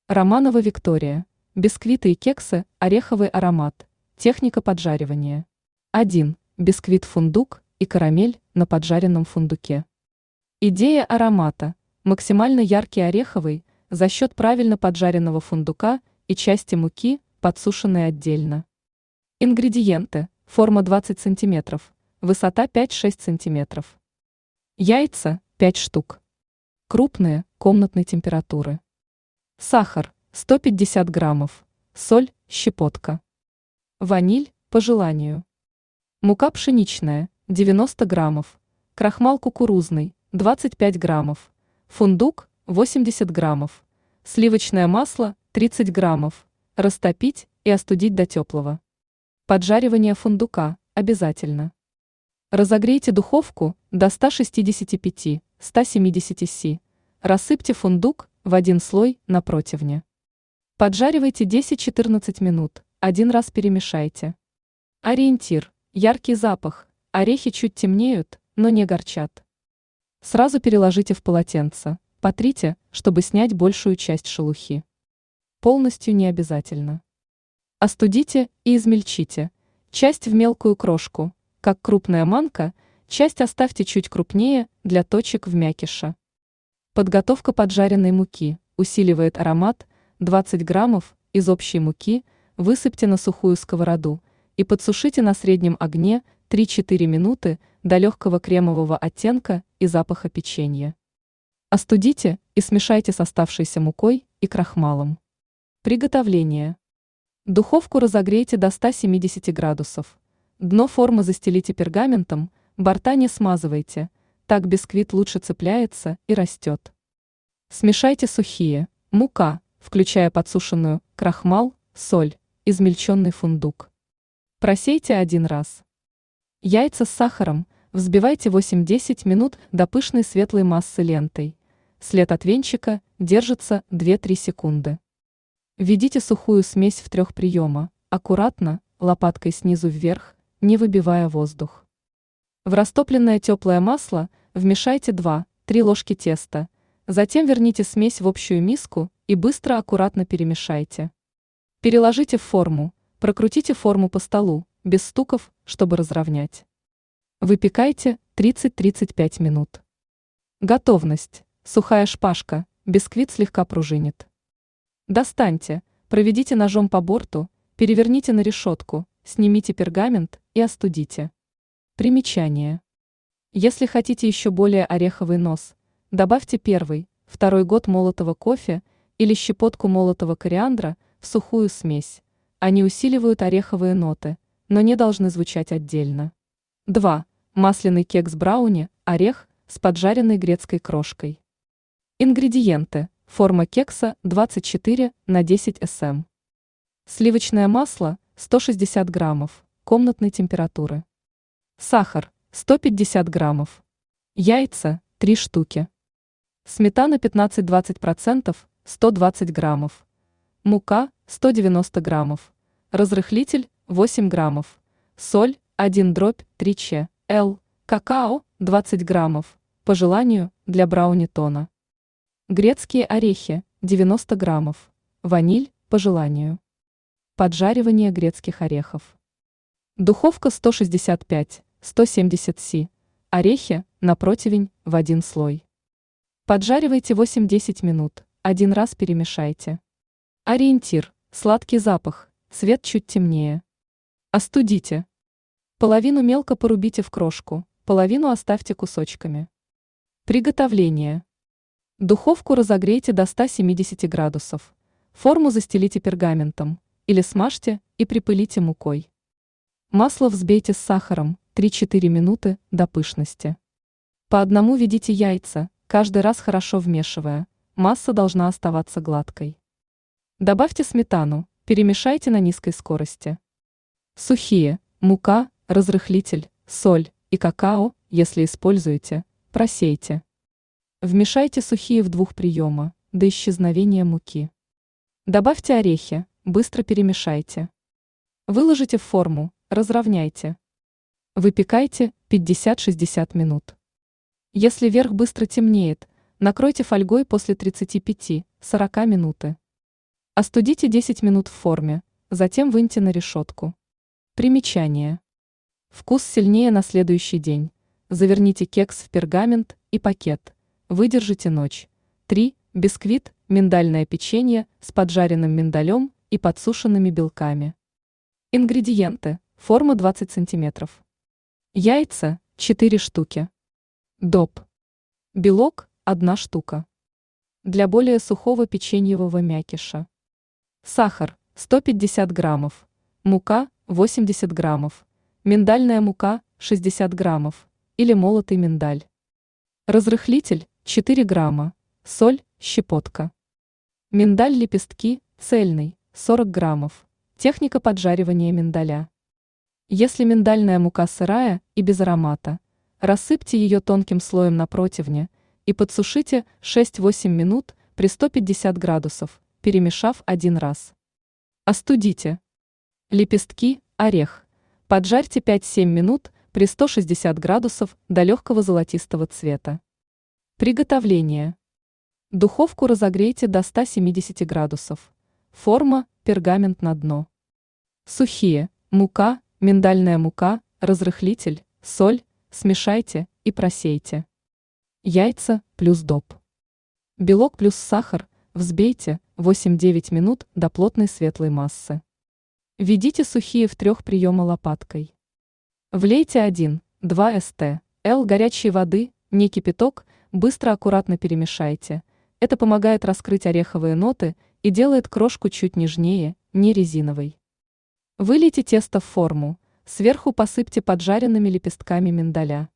Романова Виктория. Бисквиты и кексы, ореховый аромат. Техника поджаривания. 1. Бисквит фундук и карамель на поджаренном фундуке. Идея аромата. Максимально яркий ореховый за счет правильно поджаренного фундука и части муки, подсушенной отдельно. Ингредиенты. Форма 20 см, высота 5-6 см. Яйца 5 штук. Крупные, комнатной температуры. Сахар 150 граммов. Соль, щепотка. Ваниль по желанию. Мука пшеничная 90 граммов. Крахмал кукурузный 25 граммов. Фундук 80 граммов. Сливочное масло 30 граммов. Растопить и остудить до теплого. Поджаривание фундука обязательно. Разогрейте духовку до 165-170 С. Рассыпьте фундук в один слой на противне. Поджаривайте 10-14 минут, один раз перемешайте. Ориентир. Яркий запах. Орехи чуть темнеют, но не горчат. Сразу переложите в полотенце, потрите, чтобы снять большую часть шелухи. Полностью не обязательно. Остудите и измельчите. Часть в мелкую крошку, как крупная манка, часть оставьте чуть крупнее для точек в мякиша. Подготовка поджаренной муки усиливает аромат. 20 граммов из общей муки высыпьте на сухую сковороду и подсушите на среднем огне 3-4 минуты до легкого кремового оттенка и запаха печенья. Остудите и смешайте с оставшейся мукой и крахмалом. Приготовление. Духовку разогрейте до 170 градусов. Дно формы застелите пергаментом, борта не смазывайте, так бисквит лучше цепляется и растет. Смешайте сухие, мука, включая подсушенную, крахмал, соль, измельченный фундук. Просейте один раз. Яйца с сахаром взбивайте 8-10 минут до пышной светлой массы лентой. След от венчика держится 2-3 секунды. Введите сухую смесь в 3 приема, аккуратно, лопаткой снизу вверх, не выбивая воздух. В растопленное теплое масло вмешайте 2-3 ложки теста, затем верните смесь в общую миску и быстро аккуратно перемешайте. Переложите в форму, прокрутите форму по столу, без стуков, чтобы разровнять. Выпекайте 30-35 минут. Готовность. Сухая шпажка, бисквит слегка пружинит. Достаньте, проведите ножом по борту, переверните на решетку, снимите пергамент и остудите. Примечание. Если хотите еще более ореховый нос, добавьте 1-2 год молотого кофе или щепотку молотого кориандра в сухую смесь. Они усиливают ореховые ноты, но не должны звучать отдельно. 2. Масляный кекс брауни, орех с поджаренной грецкой крошкой. Ингредиенты. Форма кекса 24 на 10 см. Сливочное масло 160 граммов, комнатной температуры. Сахар 150 граммов. Яйца 3 штуки. Сметана 15-20%, 120 граммов. Мука 190 граммов. Разрыхлитель 8 граммов. Соль 1/3 ч.л. Какао 20 граммов. По желанию, для брауни тона. Грецкие орехи 90 граммов. Ваниль по желанию. Поджаривание грецких орехов. Духовка 165-170 С. Орехи на противень в один слой. Поджаривайте 8-10 минут, один раз перемешайте. Ориентир. Сладкий запах, цвет чуть темнее. Остудите. Половину мелко порубите в крошку, половину оставьте кусочками. Приготовление. Духовку разогрейте до 170 градусов. Форму застелите пергаментом или смажьте и припылите мукой. Масло взбейте с сахаром 3-4 минуты до пышности. По одному введите яйца, каждый раз хорошо вмешивая, масса должна оставаться гладкой. Добавьте сметану, перемешайте на низкой скорости. Сухие, мука, разрыхлитель, соль и какао, если используете, просейте. Вмешайте сухие в 2 приема, до исчезновения муки. Добавьте орехи, быстро перемешайте. Выложите в форму, разровняйте. Выпекайте 50-60 минут. Если верх быстро темнеет, накройте фольгой после 35-40 минуты. Остудите 10 минут в форме, затем выньте на решетку. Примечание. Вкус сильнее на следующий день. Заверните кекс в пергамент и пакет. Выдержите ночь. 3. Бисквит, миндальное печенье с поджаренным миндалем и подсушенными белками. Ингредиенты. Форма 20 см. Яйца 4 штуки. Доп. Белок 1 штука. Для более сухого печеньевого мякиша. Сахар 150 граммов. Мука 80 граммов. Миндальная мука 60 граммов. Или молотый миндаль. Разрыхлитель 4 грамма. Соль, щепотка. Миндаль-лепестки, цельный, 40 граммов. Техника поджаривания миндаля. Если миндальная мука сырая и без аромата, рассыпьте ее тонким слоем на противне и подсушите 6-8 минут при 150 градусов, перемешав 1 раз. Остудите. Лепестки, орех. Поджарьте 5-7 минут при 160 градусов до легкого золотистого цвета. Приготовление. Духовку разогрейте до 170 градусов. Форма, пергамент на дно. Сухие, мука, миндальная мука, разрыхлитель, соль, смешайте и просейте. Яйца плюс доп. Белок плюс сахар, взбейте 8-9 минут до плотной светлой массы. Введите сухие в 3 приема лопаткой. Влейте 1-2 ст.л горячей воды, не кипяток, быстро аккуратно перемешайте. Это помогает раскрыть ореховые ноты и делает крошку чуть нежнее, не резиновой. Вылейте тесто в форму, сверху посыпьте поджаренными лепестками миндаля.